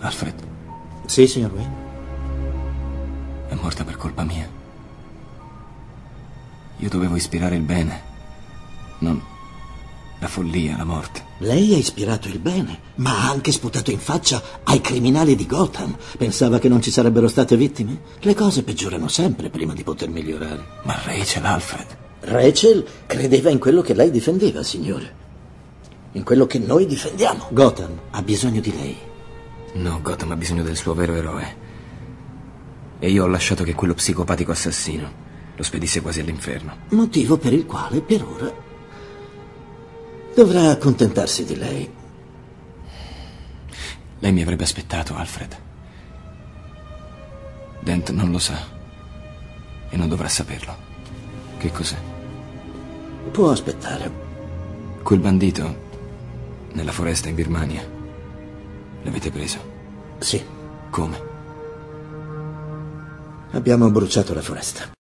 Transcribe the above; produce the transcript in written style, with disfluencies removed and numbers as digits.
Alfred? Sì, signor Wayne? È morta per colpa mia. Io dovevo ispirare il bene, non la follia, la morte. Lei ha ispirato il bene, ma ha anche sputato in faccia ai criminali di Gotham. Pensava che non ci sarebbero state vittime? Le cose peggiorano sempre prima di poter migliorare. Ma Rachel, Alfred... Rachel credeva in quello che lei difendeva, signore. In quello che noi difendiamo. Gotham ha bisogno di lei. No, Gotham ha bisogno del suo vero eroe. E io ho lasciato che quello psicopatico assassino lo spedisse quasi all'inferno. Motivo per il quale, per ora, dovrà accontentarsi di lei. Lei mi avrebbe aspettato, Alfred. Dent non lo sa. E non dovrà saperlo. Che cos'è? Può aspettare. Quel bandito nella foresta in Birmania. L'avete preso? Sì. Come? Abbiamo bruciato la foresta.